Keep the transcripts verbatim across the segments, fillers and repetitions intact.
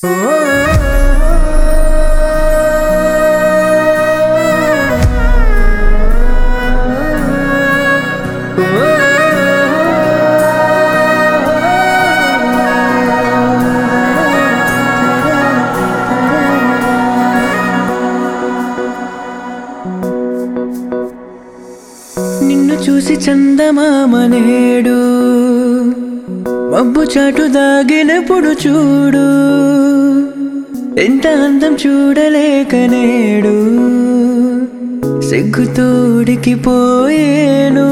నిన్ను చూసి చందమామ నేడు మబ్బు చాటు దాగినప్పుడు చూడు ఎంత అందం చూడలేక నేడు సిగ్గుతోడికి పోయేను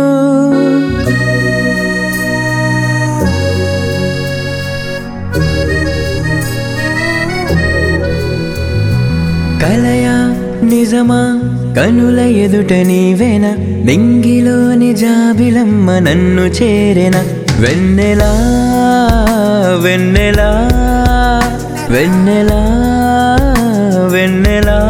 కలయా నిజమా కనుల ఎదుట నీవేనా నింగిలోని జాబిలమ్మ నన్ను చేరెన వెన్నెలా వెన్నెలా వెన్నెలా వెన్నెలా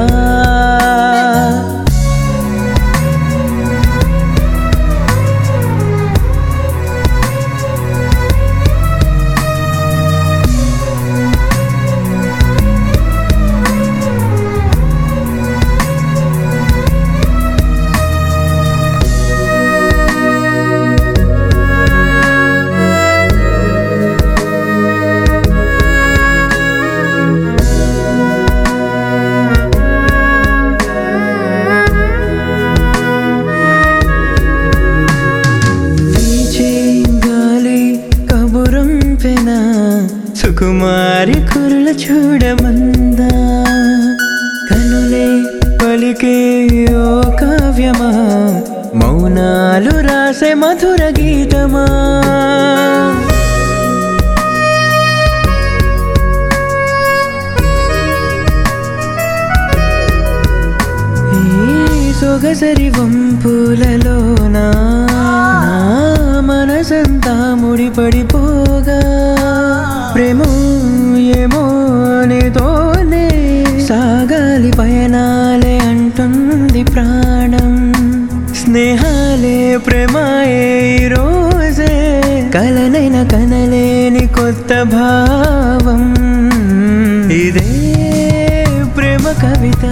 సుకుమారి కురుల చూడమందా కనులే పలికే ఓ కావ్యమా మౌనాలు రాసే మధుర గీతమా ఈ సొగసరి వంపులలోనా మనసంతా ముడిపడిపోగా ప్రేమో ఏమో నీతోనే సాగాలి పయనాలే అంటుంది ప్రాణం స్నేహాలే ప్రేమాయే ఈరోజే కలనైన కనలేని కొత్త భావం ఇదే ప్రేమ కవిత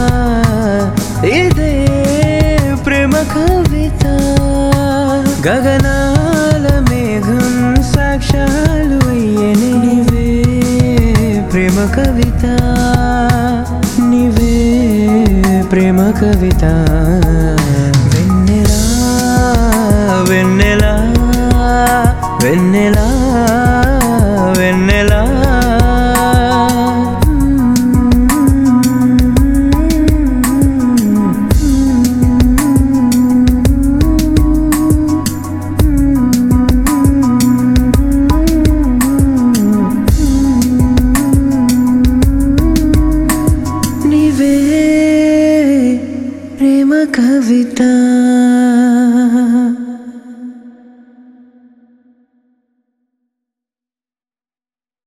ఇదే ప్రేమ కవిత గగనాల మేఘం సాక్షాలు అయ్యని నీవే ప్రేమ కవిత నీవే ప్రేమ కవిత వెన్నెలా వెన్నెలా వెన్నెలా వెన్నెలా ప్రేమ కవిత।